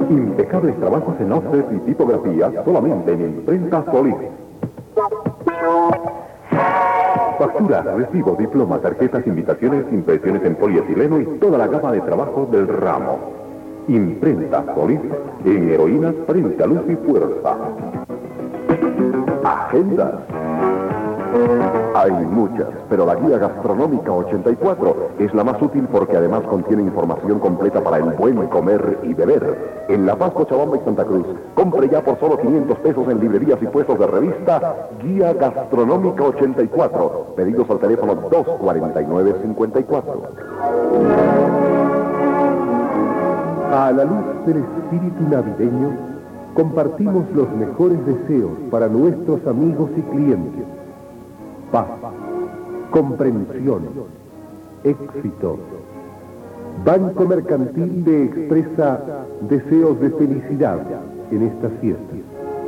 Impecables trabajos en offset y tipografía solamente en Imprenta Solís. Factura, recibo, diploma, tarjetas, invitaciones, impresiones en polietileno y toda la gama de trabajo del ramo. Imprenta Solís en heroínas frente a luz y fuerza. Agendas. Hay muchas, pero la guía gastronómica 84 es la más útil porque además contiene información completa para el buen comer y beber. En La Paz, Cochabamba y Santa Cruz, compre ya por solo 500 pesos en librerías y puestos de revista Guía Gastronómica 84. Pedidos al teléfono 249-54. A la luz del espíritu navideño, compartimos los mejores deseos para nuestros amigos y clientes. Paz, comprensión, éxito. Banco Mercantil le expresa deseos de felicidad en estas fiestas.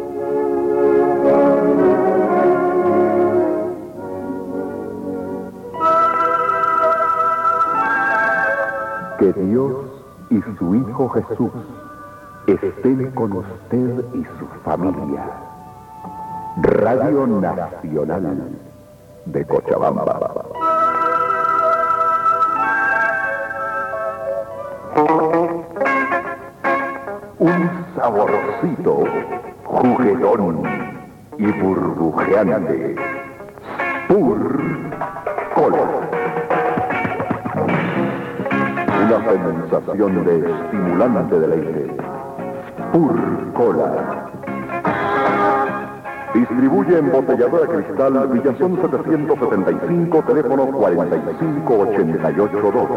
Que Dios y su Hijo Jesús estén con usted y su familia. Radio Nacional de Cochabamba. Un saborcito juguetón y burbujeante. Spur Cola. Una sensación de estimulante deleite. Spur Cola. Distribuye embotelladora Cristal Villazón 775, teléfono 45882.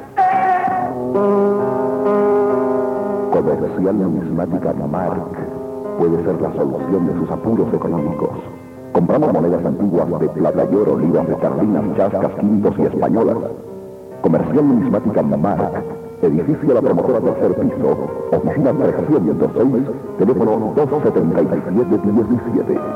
Comercial Numismática Mark puede ser la solución de sus apuros económicos. Compramos monedas antiguas de plata y oro, libras de carlinas, chascas, quintos y españolas. Comercial Numismática Mark, edificio La Promotora, tercer piso, oficina 306, teléfono 277-17.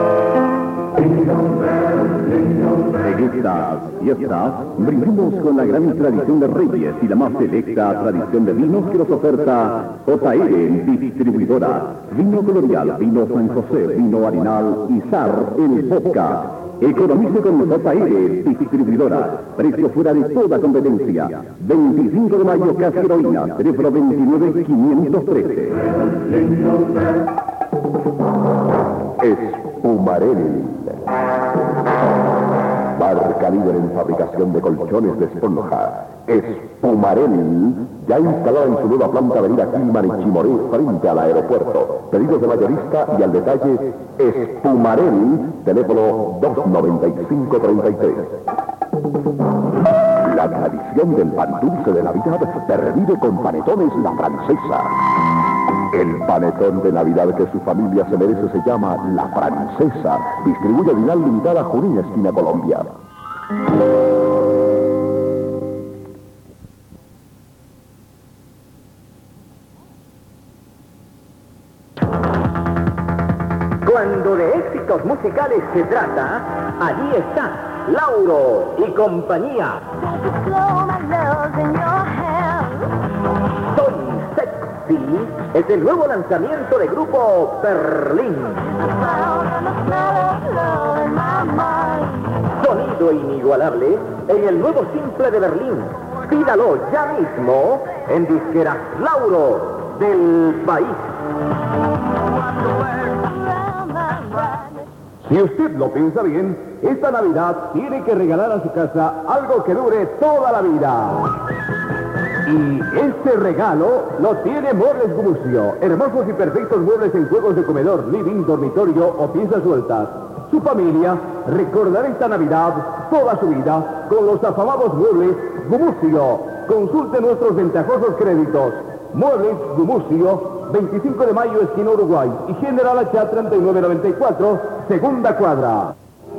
En estas fiestas brindemos con la gran tradición de Reyes y la más selecta tradición de vinos que nos oferta JR Distribuidora. Vino Colonial, vino San José, vino Arenal y SAR el vodka. Economice con JR Distribuidora. Precio fuera de toda competencia. 25 de mayo, Casa Heroína. Teléfono 29513. Espumarel. Marca líder en fabricación de colchones de esponja. Espumarel, ya instalada en su nueva planta avenida Quilman y Chimoré frente al aeropuerto. Pedidos de mayorista y al detalle Espumarel, teléfono 29533. La tradición del pan dulce de Navidad pervive con Panetones La Francesa. El panetón de Navidad que su familia se merece se llama La Francesa. Distribuye Vinal Limitada, Junín, esquina Colombia. Cuando de éxitos musicales se trata, allí está Lauro y compañía. Soy Sexy es el nuevo lanzamiento de grupo Berlín. Sonido inigualable en el nuevo simple de Berlín. Pídalo ya mismo en disqueras Lauro del país. Si usted lo piensa bien, esta Navidad tiene que regalar a su casa algo que dure toda la vida. Y este regalo lo tiene Muebles Gumucio. Hermosos y perfectos muebles en juegos de comedor, living, dormitorio o piezas sueltas. Su familia recordará esta Navidad toda su vida con los afamados Muebles Gumucio. Consulte nuestros ventajosos créditos. Muebles Gumucio, 25 de mayo, esquina Uruguay, y General Hacha 3994, segunda cuadra.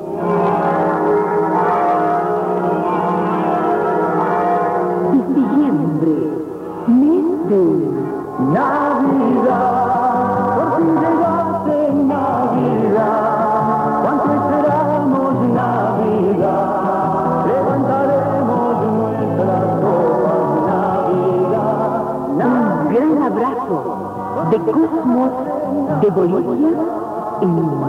Diciembre, mes de Navidad, por fin llegaste Navidad, cuánto esperamos Navidad, levantaremos nuestras copas Navidad. Un gran abrazo de Cosmos, de Bolivia y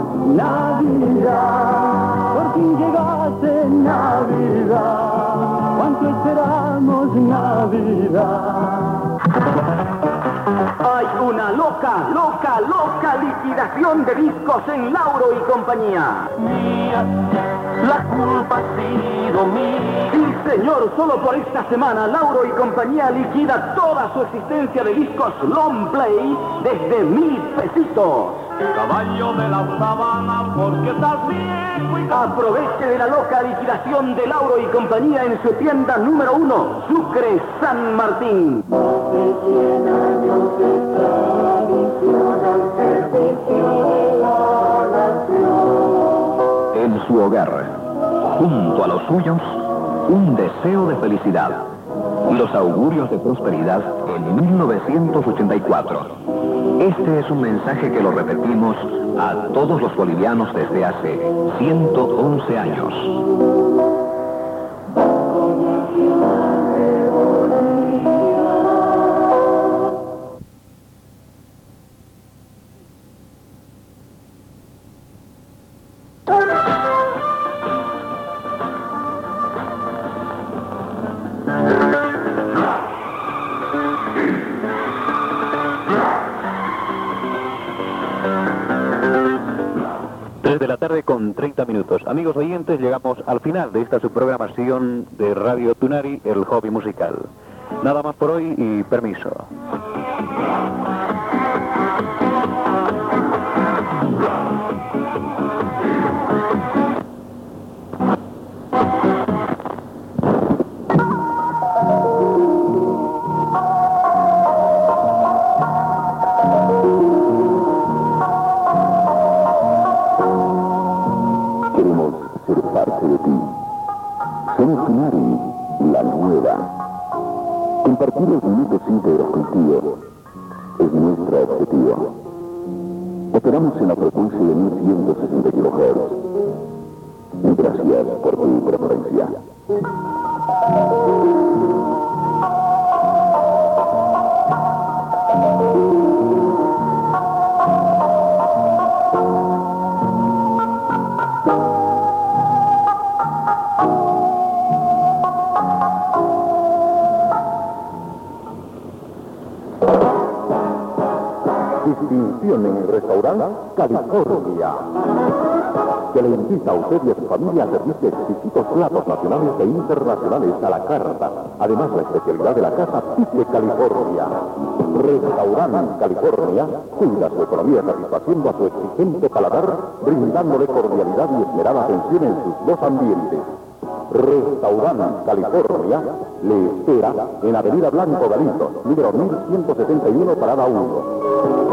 Navidad. Por fin llegaste Navidad, cuánto esperamos Navidad. Hay una loca liquidación de discos en Lauro y compañía. Mía, la culpa ha sido mía. Sí, señor, solo por esta semana Lauro y compañía liquida toda su existencia de discos long play desde 1,000 pesitos. Caballo de la sabana, porque estás viejo y... Aproveche de la loca liquidación de Lauro y compañía en su tienda número 1, Sucre, San Martín. En su hogar, junto a los suyos, un deseo de felicidad y los augurios de prosperidad en 1984. Este es un mensaje que lo repetimos a todos los bolivianos desde hace 111 años. De la tarde con 30 minutos. Amigos oyentes, llegamos al final de esta subprogramación de Radio Tunari, el hobby musical. Nada más por hoy y permiso. Somos Tunari, la nueva. Compartir los minutos íntegros contigo es nuestro objetivo. Esperamos en la frecuencia de 1160 kHz. Gracias por tu preferencia. Distinción en el restaurante California, que le invita a usted y a su familia a servirse exquisitos platos nacionales e internacionales a la carta. Además, la especialidad de la casa, Pizza California. Restaurante California cuida su economía satisfaciendo a su exigente paladar, brindándole cordialidad y esmerada atención en sus dos ambientes. Restaurante California le espera en Avenida Blanco Galindo, número 1171, parada 1.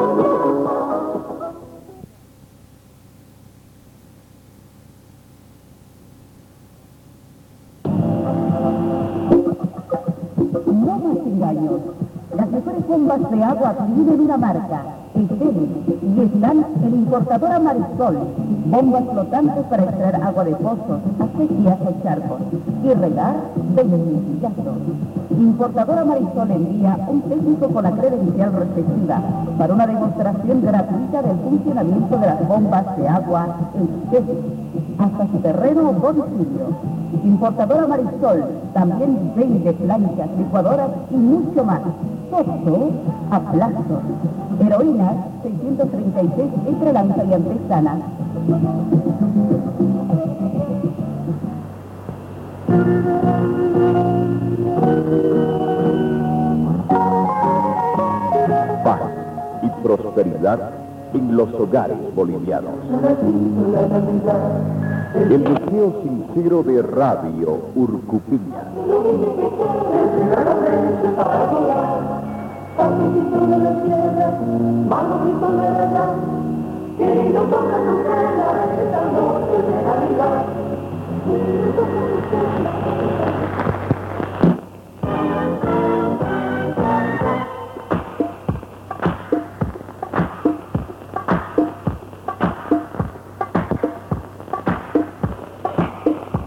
No más engaños. Las mejores bombas de agua tienen una marca, Esteli, y están en Importadora Marisol. Bombas flotantes para extraer agua de pozos, acequias o charcos y regar de sencillazos. Importadora Marisol envía un técnico con la credencial respectiva para una demostración gratuita del funcionamiento de las bombas de agua Esteli, hasta su terreno o domicilio. Importadora Marisol también vende planchas, licuadoras y mucho más. Todo a plazo. Heroínas 636 entre Lanza y Antesana. Paz y prosperidad en los hogares bolivianos. El deseo sincero de Radio Urcupiña.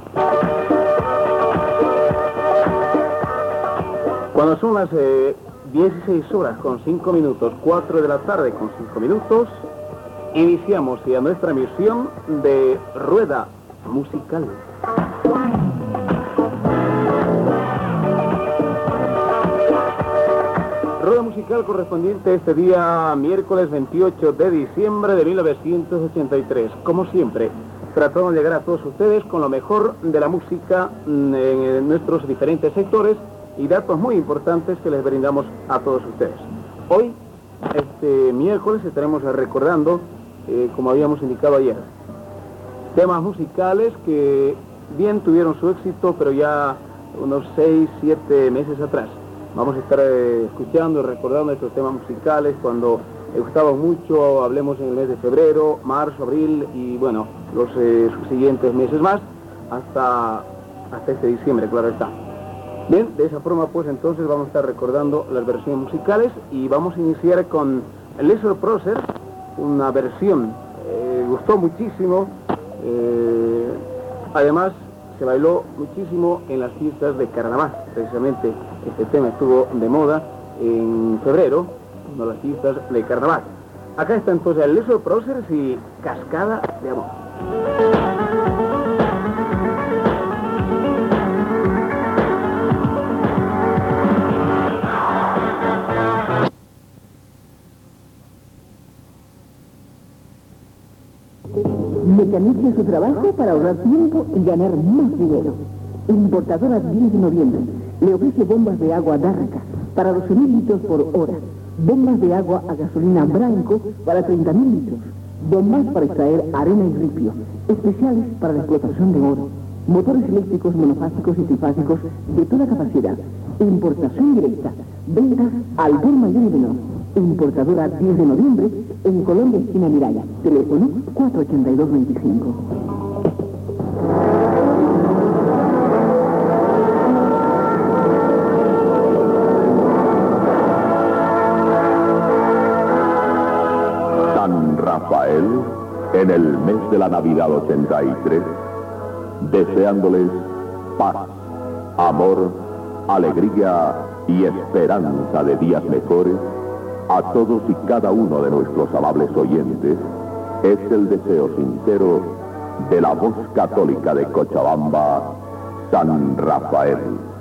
Cuando son las 16 horas con 5 minutos, 4 de la tarde con 5 minutos, iniciamos ya nuestra emisión de Rueda Musical. Rueda musical correspondiente a este día miércoles 28 de diciembre de 1983. Como siempre, tratamos de llegar a todos ustedes con lo mejor de la música en nuestros diferentes sectores y datos muy importantes que les brindamos a todos ustedes. Hoy, este miércoles, estaremos recordando, como habíamos indicado ayer, temas musicales que bien tuvieron su éxito, pero ya unos 6, 7 meses atrás. Vamos a estar escuchando y recordando estos temas musicales cuando gustaban mucho, hablemos en el mes de febrero, marzo, abril y bueno, los siguientes meses más, hasta este diciembre, claro está. Bien, de esa forma pues entonces vamos a estar recordando las versiones musicales y vamos a iniciar con Lesor Prócer, una versión, gustó muchísimo, además se bailó muchísimo en las fiestas de carnaval. Precisamente este tema estuvo de moda en febrero, en las fiestas de carnaval. Acá está entonces el Lesor Prócer y Cascada de Amor. Mecanice su trabajo para ahorrar tiempo y ganar más dinero. Importadora 10 de noviembre le ofrece bombas de agua Dárraca para 12.000 litros por hora. Bombas de agua a gasolina Branco para 30.000 litros. Bombas para extraer arena y ripio. Especiales para la explotación de oro. Motores eléctricos monofásicos y trifásicos de toda capacidad. Importación directa. Ventas al por mayor y menor. Importadora 10 de noviembre en Colombia, esquina Miraya. Teléfono 482-25. San Rafael, en el mes de la Navidad 83, deseándoles paz, amor, alegría y esperanza de días mejores, a todos y cada uno de nuestros amables oyentes, es el deseo sincero de la voz católica de Cochabamba, San Rafael.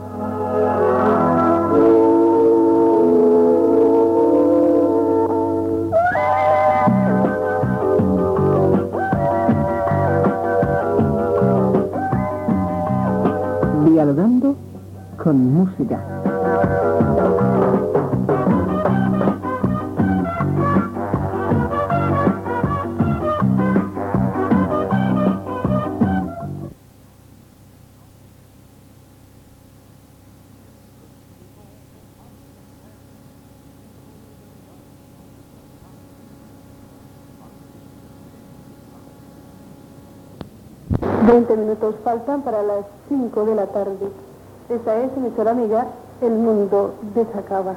Dialogando con música. Minutos faltan para las 5 de la tarde. Esta es emisora amiga El Mundo de Sacaba.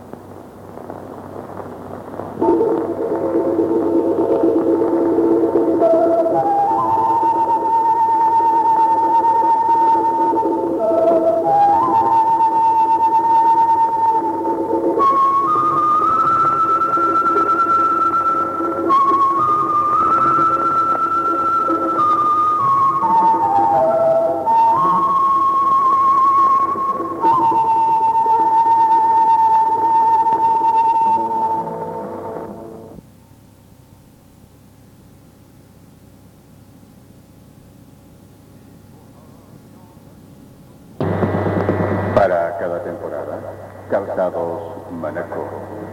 Para cada temporada, Calzados Manaco.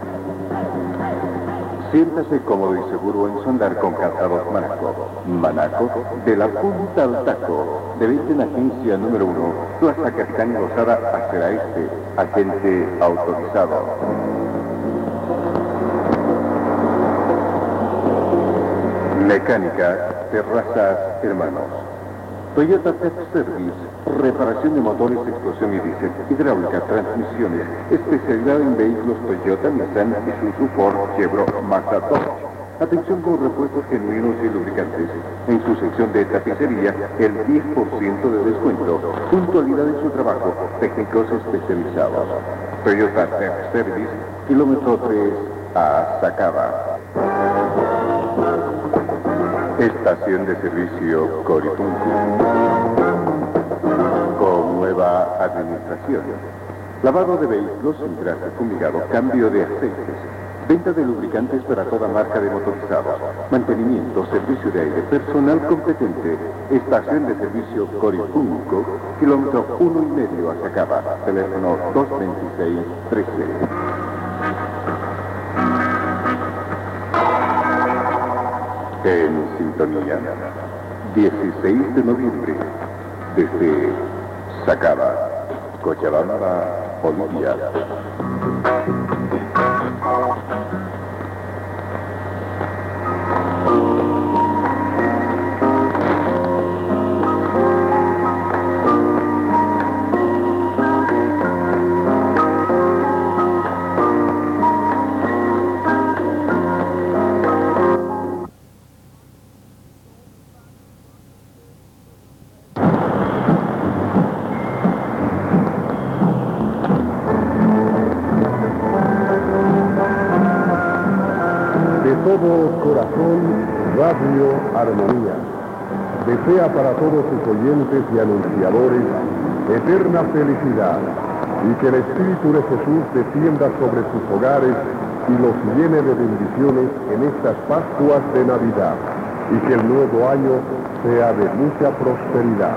Siéntase cómodo y seguro en su andar con Calzados Manaco. Manaco, de la punta al taco. De venta en agencia número 1, Plaza Capitán y Lozada, Acera Este. Agente autorizado. Mecánica, Terrazas Hermanos. Toyota Pet Service, reparación de motores, explosión y diésel, hidráulica, transmisiones, especialidad en vehículos Toyota, Nissan, Isuzu, Ford, Chevrolet, Mazda, Dodge. Atención con repuestos genuinos y lubricantes. En su sección de tapicería, el 10% de descuento. Puntualidad en su trabajo, técnicos especializados. Toyota Tech Service, kilómetro 3 a Sacaba. Estación de servicio Corituncu. Con nueva administración. Lavado de vehículos, engrase fumigado, cambio de aceites. Venta de lubricantes para toda marca de motorizados. Mantenimiento, servicio de aire, personal competente. Estación de servicio Coritunco, kilómetro 1,5 a Sacaba. Teléfono 226-13. En sintonía, 16 de noviembre, desde Sacaba, Cochabamba, Bolivia. Todo corazón, Radio Armonía desea para todos sus oyentes y anunciadores eterna felicidad y que el Espíritu de Jesús descienda sobre sus hogares y los llene de bendiciones en estas Pascuas de Navidad y que el nuevo año sea de mucha prosperidad.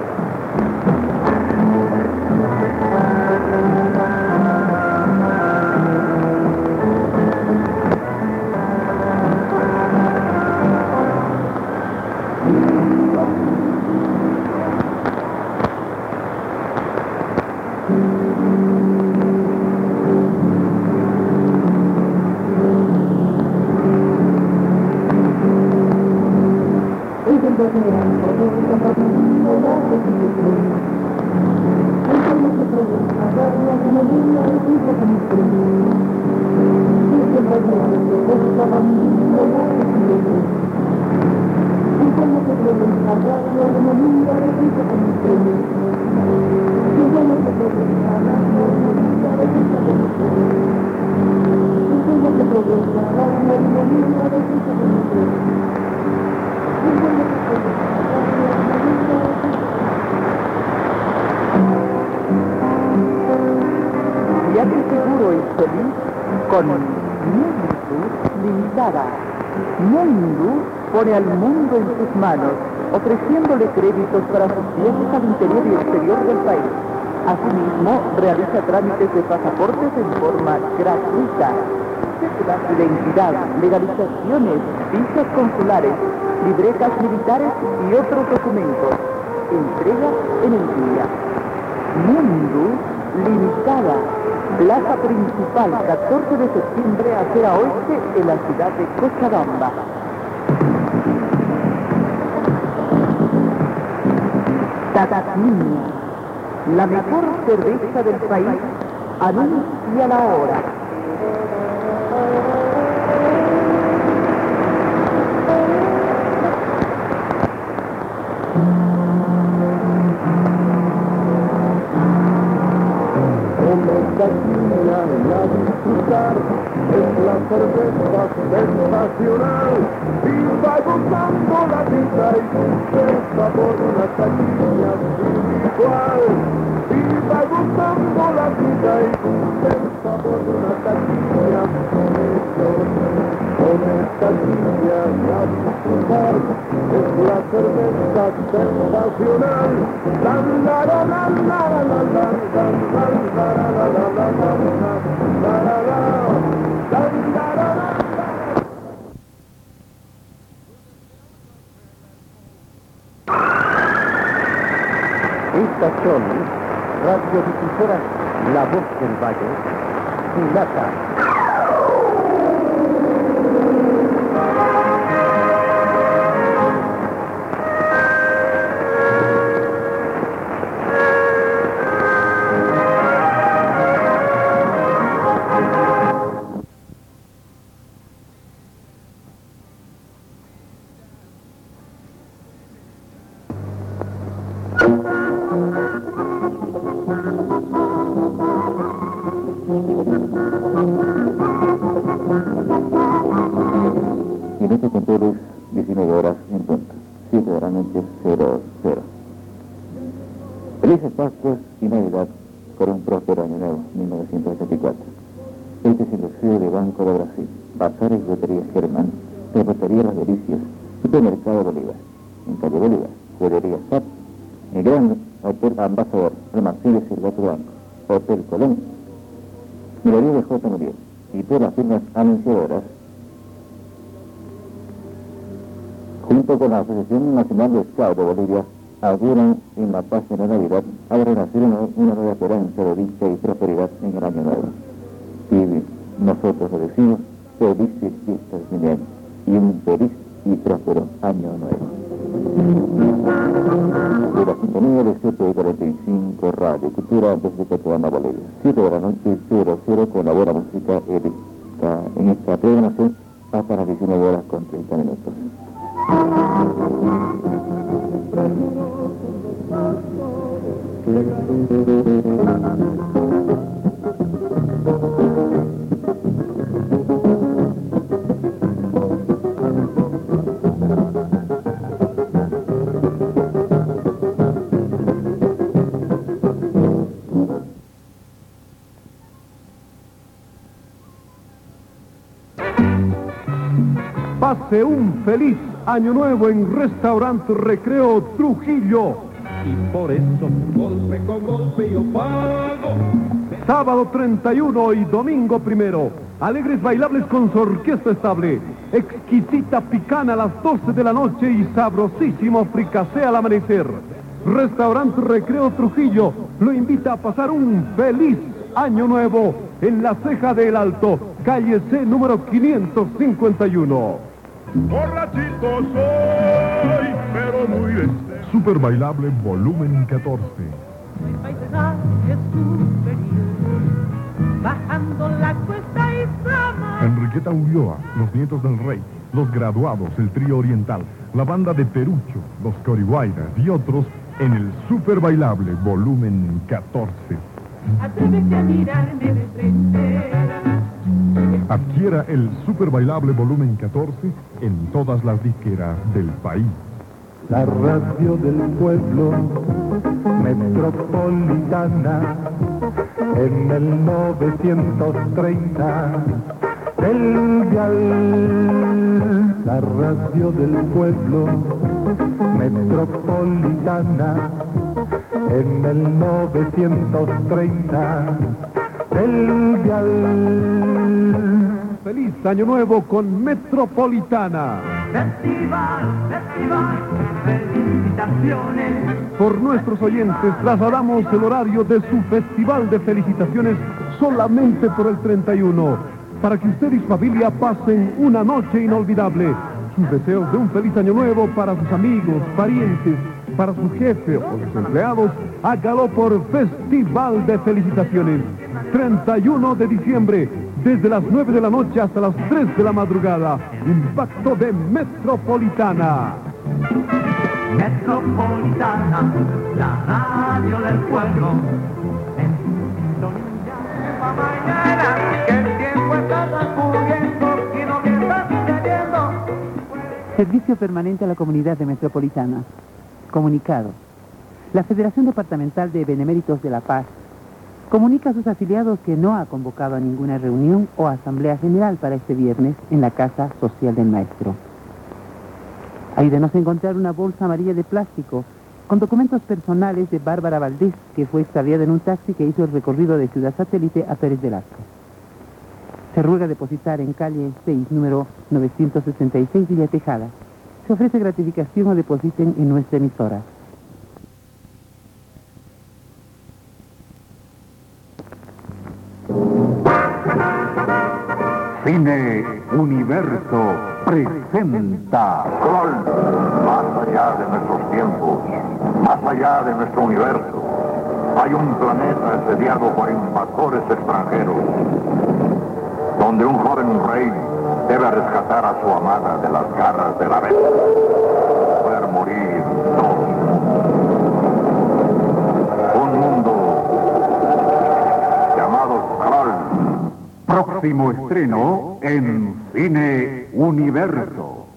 Viaje seguro y feliz con Mundu Limitada. Mundu pone al mundo en sus manos, ofreciéndole créditos para sus viajes al interior y exterior del país. Asimismo, realiza trámites de pasaportes en forma gratuita. Cédulas de identidad, legalizaciones, visas consulares, libretas militares y otros documentos. Entrega en el día. Mundu Limitada. Plaza principal, 14 de septiembre, acera oeste, en la ciudad de Cochabamba. Tatatiña, la mejor cerveza del país, anuncia la hora. Es la cerveza sensacional, viva gozando la vida y contenta por una caña individual. Viva gozando la vida y contenta por una caña con esta niña a disfrutar. Es la cerveza sensacional. Estas son radiodifusoras La Voz del Valle, Mulata. nuestro control es 19 horas en punto, 7 de la noche, 00. Felices Pascuas y Navidad por un próspero año nuevo, 1984. Este es el deseo de Banco de Brasil, Bazares y Loterías Germán, Ferretería Las Delicias, Supermercado Bolívar, en calle Bolívar, Juguetería SAP, el Gran Hotel Ambasador, Almacenes El Gato Banco, Hotel Colón, Minería de J. Muriel, y por las firmas anunciadoras, junto con la Asociación Nacional de Scout de Bolivia, auguran en la paz de la Navidad a renacer una nueva esperanza de dicha y prosperidad en el año nuevo. Y nosotros le decimos felices fiestas de fin de año y un feliz y próspero año nuevo. De la sintonía de CP45 Radio Cultura desde Cochabamba, Bolivia. 7 de la noche, 00, con la buena música en esta programación hasta las 19 horas con 30 minutos. Pase un feliz año nuevo en Restaurante Recreo Trujillo. Y por eso, golpe con golpe yo pago. Sábado 31 y domingo 1, alegres bailables con su orquesta estable. Exquisita picana a las 12 de la noche y sabrosísimo fricasé al amanecer. Restaurante Recreo Trujillo lo invita a pasar un feliz año nuevo en la Ceja del Alto, calle C, número 551. Borrachito soy, pero muy bien. Super Bailable Volumen 14. Bajando la cuesta y flama. Enriqueta Ulloa, Los Nietos del Rey, Los Graduados, el Trío Oriental, la Banda de Perucho, Los Corihuayras y otros en el Super Bailable Volumen 14. Atrévete a mirarme de frente. Adquiera el Super Bailable Volumen 14 en todas las disqueras del país. La radio del pueblo metropolitana en el 930 del dial. La radio del pueblo metropolitana en el 930 del dial. Feliz año nuevo con Metropolitana. Festival, felicitaciones. Por nuestros oyentes trasladamos el horario de su festival de felicitaciones solamente por el 31, para que usted y su familia pasen una noche inolvidable. Sus deseos de un feliz año nuevo para sus amigos, parientes, para su jefe o sus empleados, hágalo por Festival de Felicitaciones. 31 de diciembre, desde las 9 de la noche hasta las 3 de la madrugada. Impacto de Metropolitana. Metropolitana, la radio del pueblo. Mañana, que el tiempo está transcurriendo y no me está sucediendo. Servicio permanente a la comunidad de Metropolitana. Comunicado. La Federación Departamental de Beneméritos de La Paz comunica a sus afiliados que no ha convocado a ninguna reunión o asamblea general para este viernes en la Casa Social del Maestro. Ayúdenos a encontrar una bolsa amarilla de plástico con documentos personales de Bárbara Valdés, que fue extraviada en un taxi que hizo el recorrido de Ciudad Satélite a Pérez del Arco. Se ruega depositar en calle 6, número 966, Villa Tejada. Se ofrece gratificación o depositen en nuestra emisora. Cine Universo presenta Kroll, más allá de nuestros tiempos, más allá de nuestro universo, hay un planeta asediado por invasores extranjeros, donde un joven rey debe rescatar a su amada de las garras de la bestia. Poder morir todos. Un mundo llamado Kroll Próximo estreno en Cine Universo.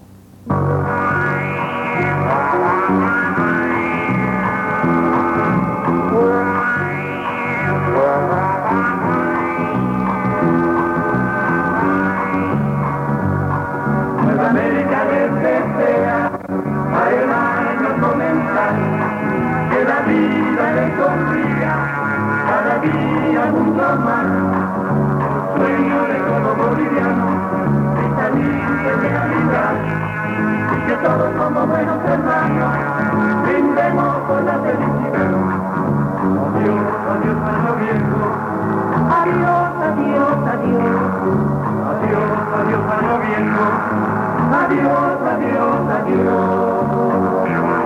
Nueva América les desea a hermanos comenzar, que la vida les sonría, cada día mucho más. Sueño de todo boliviano, y salir de realidad, y que todos como buenos hermanos, brindemos por la felicidad. Adiós, adiós, año viejo. Adiós, adiós, adiós. Adiós, adiós, año viejo. Adiós, adiós, adiós.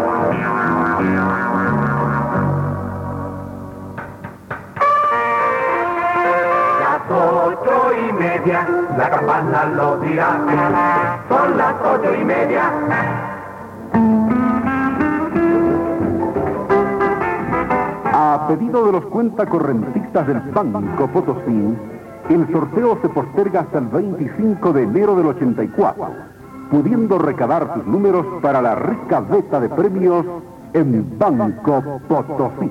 Las 8:30, la campana lo dirá. Son las 8:30. A pedido de los cuentacorrentistas del Banco Potosí, el sorteo se posterga hasta el 25 de enero del 84, pudiendo recabar sus números para la rica veta de premios en Banco Potosí.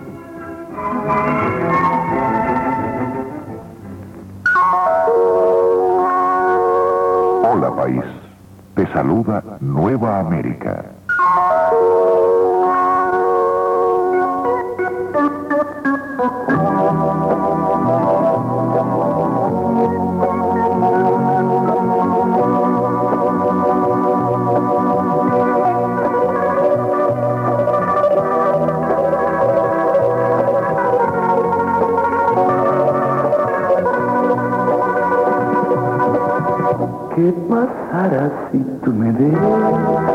Hola país, te saluda Nueva América. ¿Qué pasará si tú me dejas?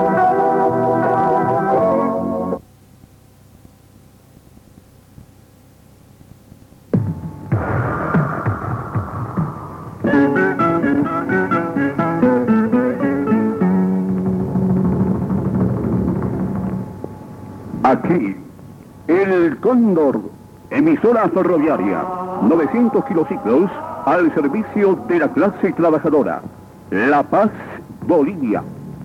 Aquí, el Cóndor, emisora ferroviaria, 900 kilociclos al servicio de la clase trabajadora. La Paz, Bolivia.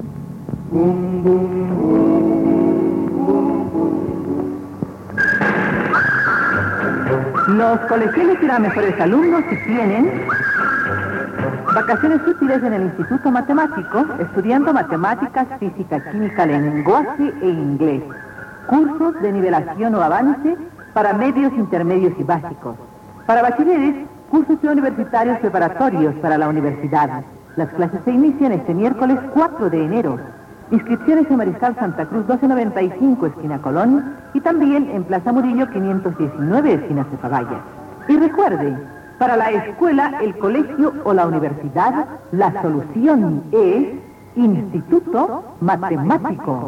Los colegiales serán mejores alumnos si tienen vacaciones útiles en el Instituto Matemático, estudiando matemáticas, física, química, lenguaje e inglés. Cursos de nivelación o avance para medios, intermedios y básicos. Para bachilleres, cursos universitarios preparatorios para la universidad. Las clases se inician este miércoles 4 de enero. Inscripciones en Mariscal Santa Cruz 1295, esquina Colón, y también en Plaza Murillo 519, esquina Cepagaya. Y recuerde, para la escuela, el colegio o la universidad, la solución es Instituto Matemático.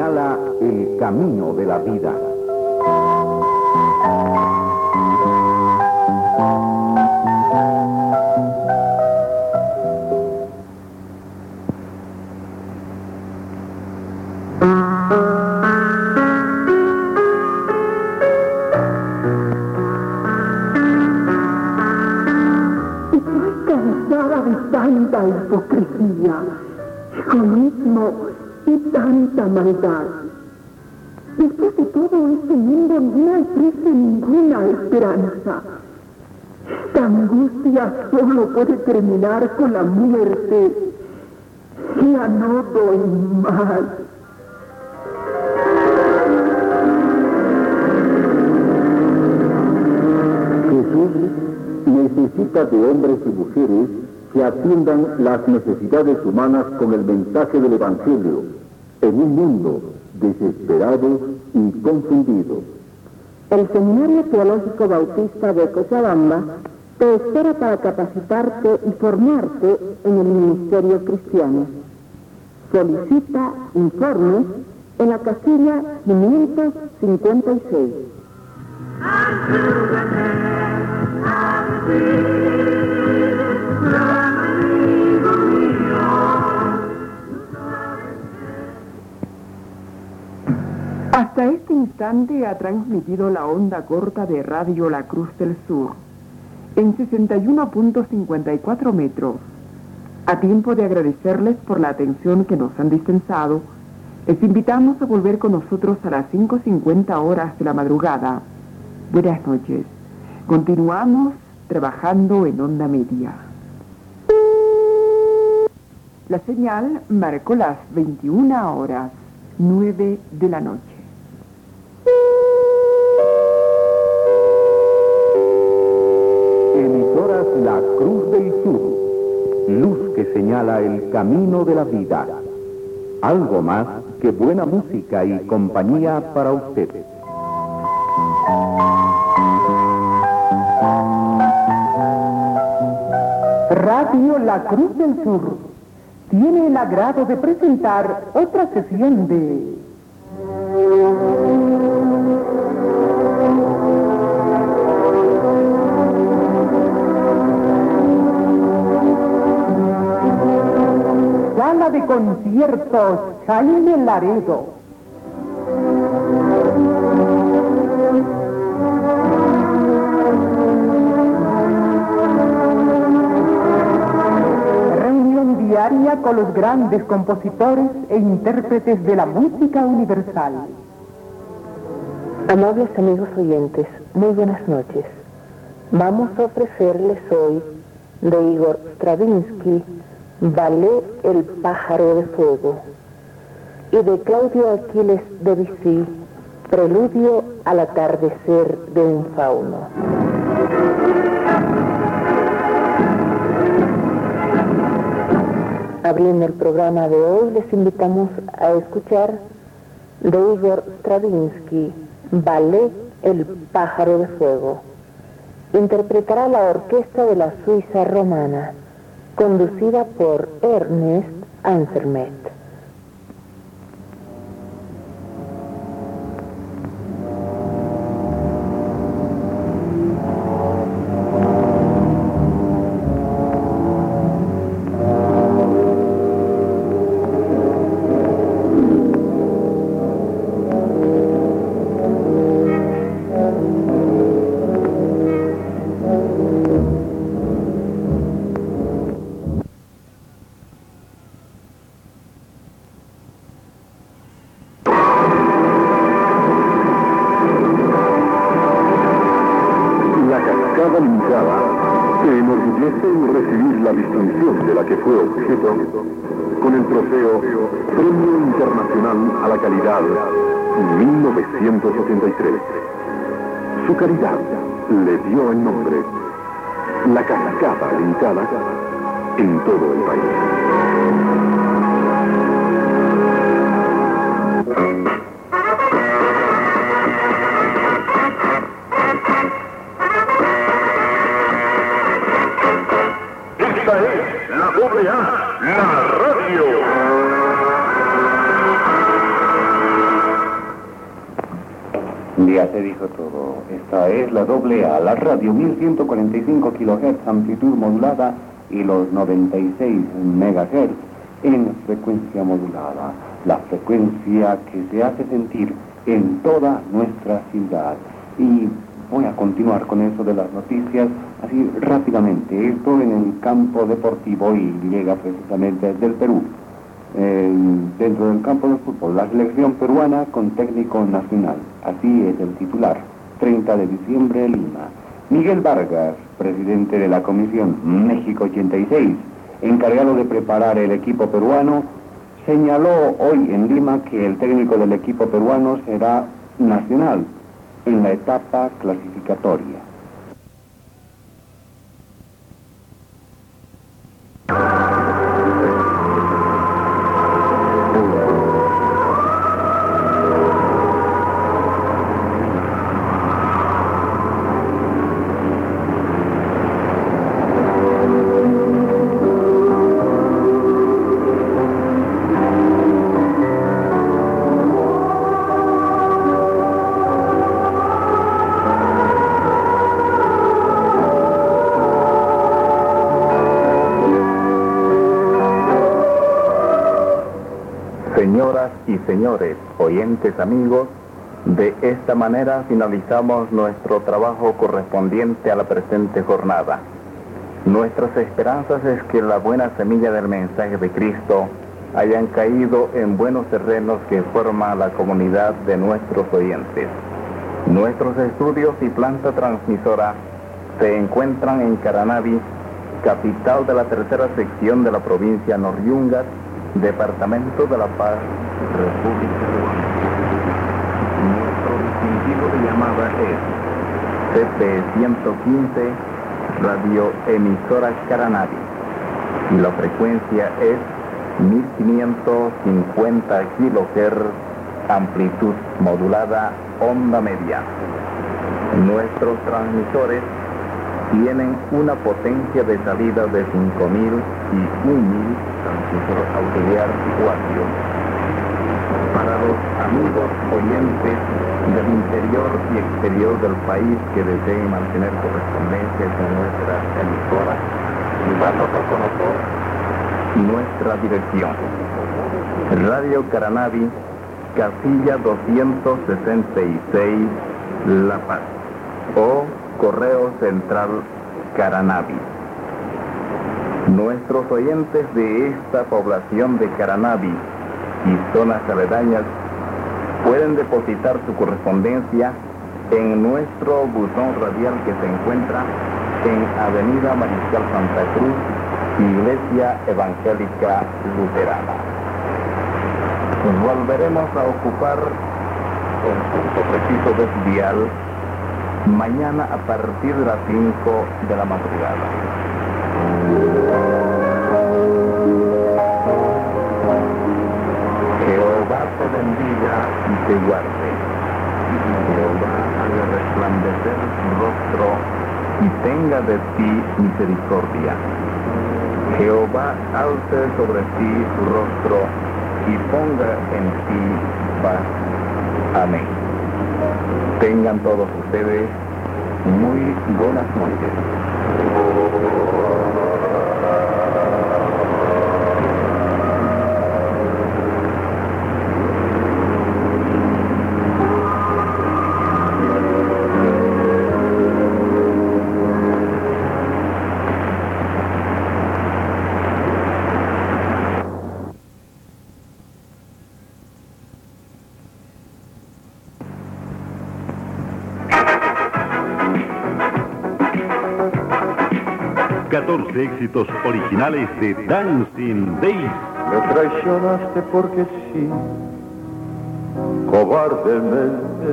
señala el camino de la vida. Tanta hipocresía, egoísmo y tanta maldad. Después de todo, este mundo no ofrece ninguna esperanza. Esta angustia solo puede terminar con la muerte. Ya no doy más. Jesús necesita de hombres y mujeres que atiendan las necesidades humanas con el mensaje del Evangelio en un mundo desesperado y confundido. El Seminario Teológico Bautista de Cochabamba te espera para capacitarte y formarte en el ministerio cristiano. Solicita informes en la casilla 556. Hasta este instante ha transmitido la onda corta de Radio La Cruz del Sur en 61.54 metros. A tiempo de agradecerles por la atención que nos han dispensado, les invitamos a volver con nosotros a las 5:50 horas de la madrugada. Buenas noches. Continuamos trabajando en onda media. La señal marcó las 21 horas, 9 de la noche. Emisoras La Cruz del Sur, luz que señala el camino de la vida. Algo más que buena música y compañía para ustedes. Radio La Cruz del Sur tiene el agrado de presentar otra sesión de Sala de Conciertos Jaime Laredo. Reunión diaria con los grandes compositores e intérpretes de la música universal. Amables amigos oyentes, muy buenas noches. Vamos a ofrecerles hoy de Igor Stravinsky, Ballet El pájaro de fuego, y de Claudio Aquiles Debussy, Preludio al atardecer de un fauno. Abriendo el programa de hoy, les invitamos a escuchar de Igor Stravinsky, Ballet El pájaro de fuego. Interpretará la orquesta de la Suiza romana, conducida por Ernest Ansermet. Con el trofeo Premio Internacional a la Calidad 1983. Su calidad le dio el nombre La Cascada Limitada en todo el país. Esta es la AA, la radio. Ya se dijo todo. Esta es la AA, la radio 1145 kHz amplitud modulada y los 96 MHz en frecuencia modulada. La frecuencia que se hace sentir en toda nuestra ciudad. Y voy a continuar con eso de las noticias así rápidamente. Esto en el campo deportivo y llega precisamente desde el Perú. Dentro del campo del fútbol, la selección peruana con técnico nacional. Así es el titular. 30 de diciembre, Lima. Miguel Vargas, presidente de la Comisión México 86, encargado de preparar el equipo peruano, señaló hoy en Lima que el técnico del equipo peruano será nacional en la etapa clasificatoria. Señoras y señores, oyentes amigos, de esta manera finalizamos nuestro trabajo correspondiente a la presente jornada. Nuestras esperanzas es que la buena semilla del mensaje de Cristo hayan caído en buenos terrenos que forman la comunidad de nuestros oyentes. Nuestros estudios y planta transmisora se encuentran en Caranavi, capital de la tercera sección de la provincia Noriungas, Departamento de La Paz, República Peruana. Nuestro distintivo de llamada es CP115, radioemisora Caranavi, y la frecuencia es 1550 kHz, amplitud modulada, onda media. Nuestros transmisores tienen una potencia de salida de 5.000 y 1.000 transmisor auxiliar radio. Para los amigos oyentes del interior y exterior del país que deseen mantener correspondencia con nuestra emisora, danos a conocer nuestra dirección. Radio Caranavi, casilla 266, La Paz, o Correo Central Caranavi. Nuestros oyentes de esta población de Caranavi y zonas aledañas pueden depositar su correspondencia en nuestro buzón radial que se encuentra en Avenida Mariscal Santa Cruz, Iglesia Evangélica Luterana. Volveremos a ocupar el punto preciso del dial mañana a partir de las 5 de la madrugada. Jehová te bendiga y te guarde. Jehová haga resplandecer su rostro y tenga de ti misericordia. Jehová alce sobre ti su rostro y ponga en ti paz. Amén. Tengan todos ustedes muy buenas noches. Éxitos originales de Dancing Days. Me traicionaste porque sí, cobardemente.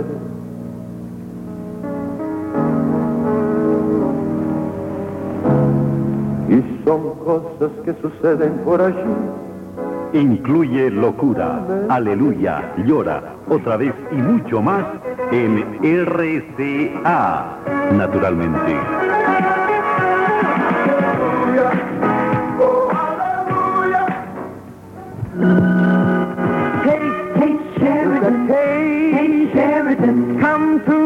Y son cosas que suceden por allí. Incluye locura, aleluya, llora, otra vez y mucho más en RCA, naturalmente. Hey, Sheridan, come to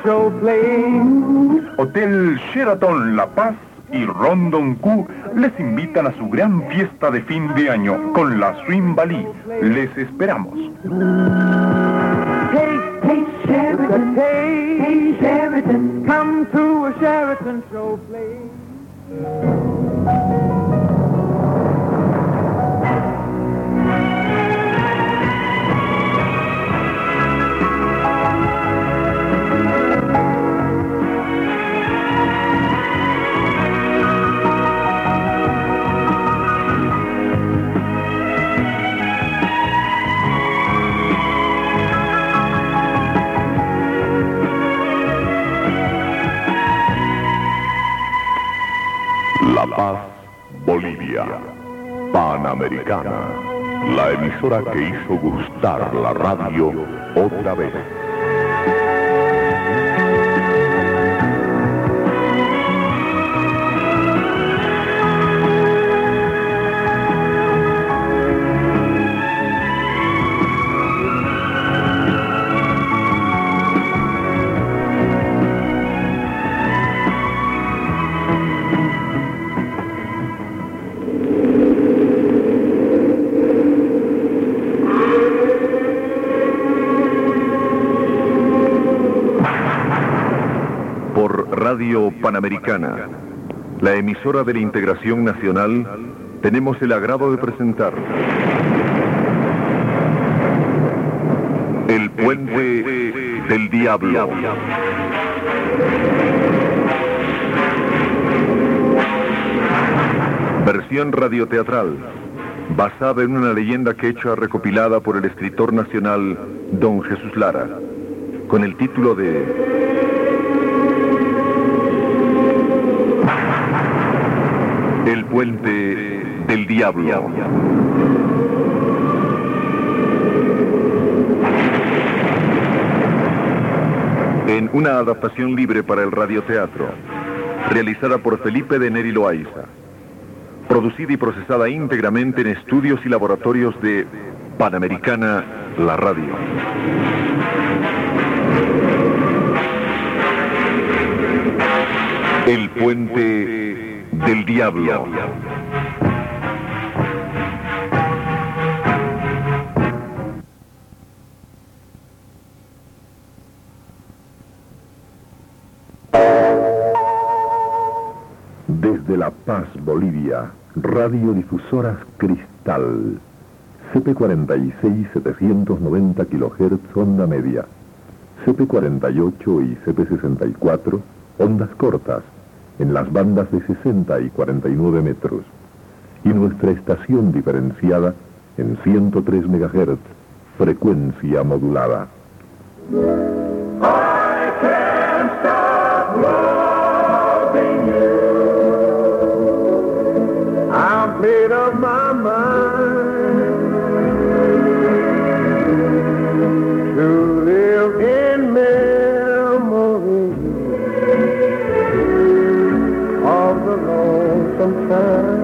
Show play. Hotel Sheraton La Paz y Rondon Q les invitan a su gran fiesta de fin de año con la Swing Ballet. Les esperamos. Hey, Sheraton, hey, Sheraton, come to a Sheraton Show play. La Paz, Bolivia, Panamericana, la emisora que hizo gustar la radio otra vez. Radio Panamericana, la emisora de la Integración Nacional, tenemos el agrado de presentar El Puente del Diablo. Versión radioteatral, basada en una leyenda quechua recopilada por el escritor nacional Don Jesús Lara, con el título de El Puente del Diablo. En una adaptación libre para el radioteatro, realizada por Felipe de Neri Loaiza, producida y procesada íntegramente en estudios y laboratorios de Panamericana, la radio. El Puente del Diablo. Desde La Paz, Bolivia, radiodifusoras Cristal, CP46 790 kHz onda media, CP48 y CP64 ondas cortas, en las bandas de 60 y 49 metros, y nuestra estación diferenciada en 103 MHz, frecuencia modulada. I can't stop loving you. I've made up my mind to live in memory of the lonesome time.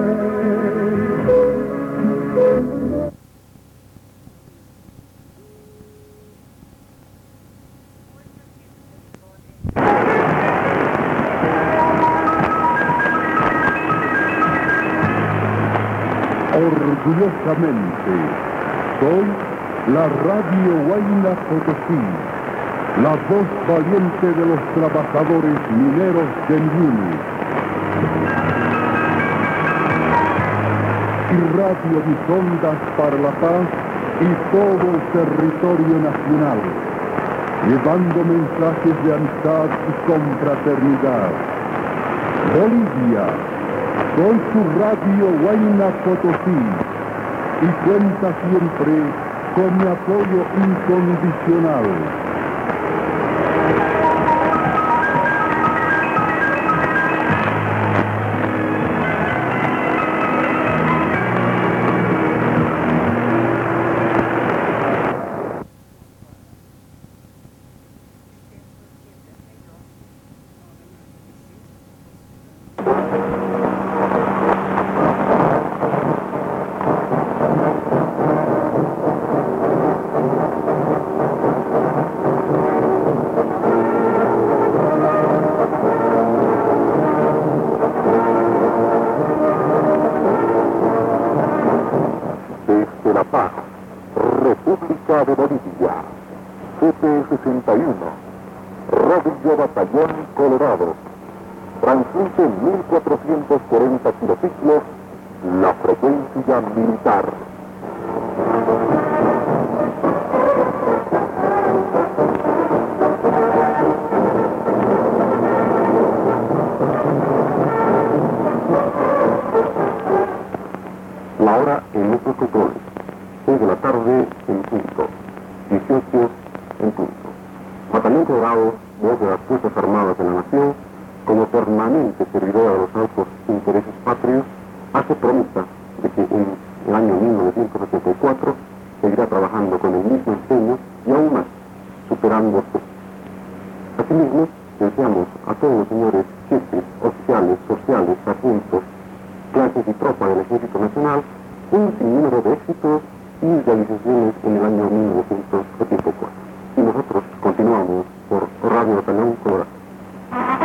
Orgullosamente, soy la Radio Huayna Potosí, la voz valiente de los trabajadores mineros de Ñuñi. Irradio mis ondas para la paz y todo el territorio nacional, llevando mensajes de amistad y confraternidad. Bolivia, soy su Radio Huayna Potosí y cuenta siempre con mi apoyo incondicional. de La Paz, República de Bolivia, CP61, Rodillo Batallón Colorado, transmite 1440 kilociclos, la frecuencia militar. La hora en nuestros controles, 6 de la tarde en punto, 18 en punto. Batallón Colorado, voz de las Fuerzas Armadas de la Nación, como permanente servidora de los altos intereses patrios, hace promesa de que en el año 1974 seguirá trabajando con el mismo empeño y aún más, superando aspectos. Asimismo, deseamos a todos los señores jefes, oficiales, sociales, sargentos, clases y tropas del Ejército Nacional un sinnúmero de éxitos y realizaciones en el año 1974. Y nosotros continuamos por Radio Batallón Colorado.